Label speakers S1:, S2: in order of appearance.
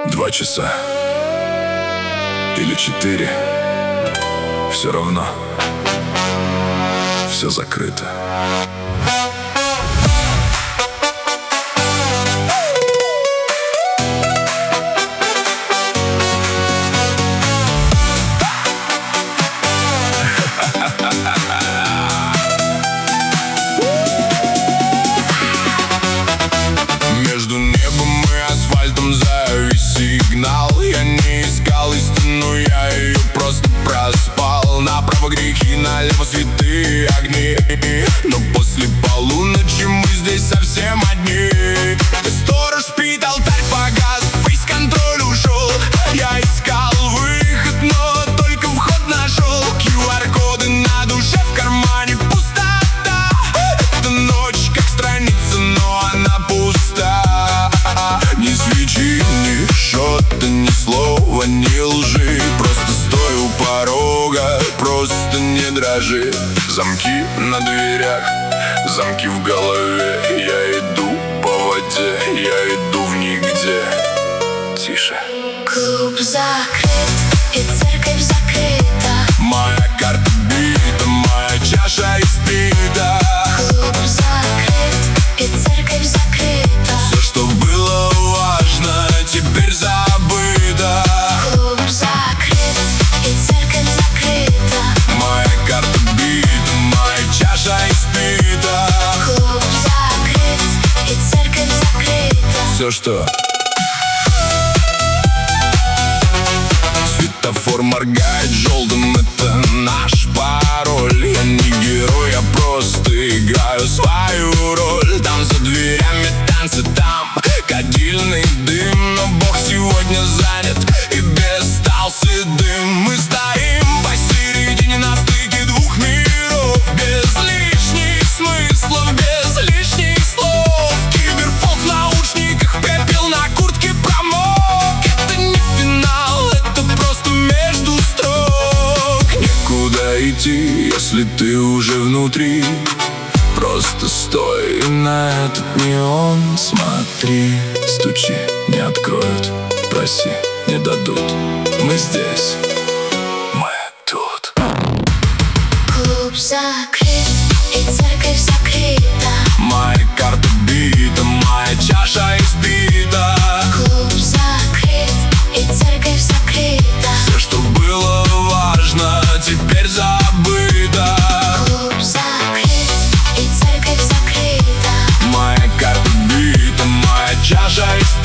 S1: 2 часа или 4, все равно все закрыто.
S2: Между небом и асфальтом завис сигнал. Я не искал истину, я ее просто проспал. Направо грехи, налево святые огни. Но после полуночи мы здесь совсем одни. Сторож спит, алтарь погас, фейс-контроль ушел. Я искал выход, но только вход нашел. QR-коды на душе, в кармане пустота. Это ночь, как страница, но она пуста. Ни свечи, ни шота, ни слова, ни лжи. Просто стой у порога, просто не дрожи. Замки на дверях, замки в голове. Я иду по воде, я иду в нигде. Тише.
S3: Клуб закрыт и церковь закрыта.
S2: Моя карта бита, моя чаша испита.
S3: Клуб закрыт и церковь закрыта.
S2: Все, что было важно, теперь забыто.
S3: Клуб закрыт и церковь закрыта.
S2: Моя карта бита, моя чаша испита.
S3: Клуб закрыт и церковь закрыта.
S2: Все, что светофор моргает желтым, это наш пароль. Я не герой, я просто играю свою роль. Там за дверями танцы, там кадильный дым. Но Бог сегодня занят и без стал седым. Мы стоим посередине на стыке двух миров. Без лишних смыслов, без лишних слов. Киберфон в наушниках, пепел на куртке промок. Это не финал, это просто между строк. Некуда идти, если ты уже внутри. Просто стой и на этот неон смотри. Стучи, не откроют, проси, не дадут. Мы здесь, мы тут.
S3: Клуб закрыт и церковь закрыта.
S2: Моя карта бита, моя чаша испита.
S3: Клуб закрыт и церковь закрыта.
S2: Все, что было важно, теперь забыто.
S3: Клуб закрыт и церковь закрыта.
S2: Моя карта бита, моя чаша испита.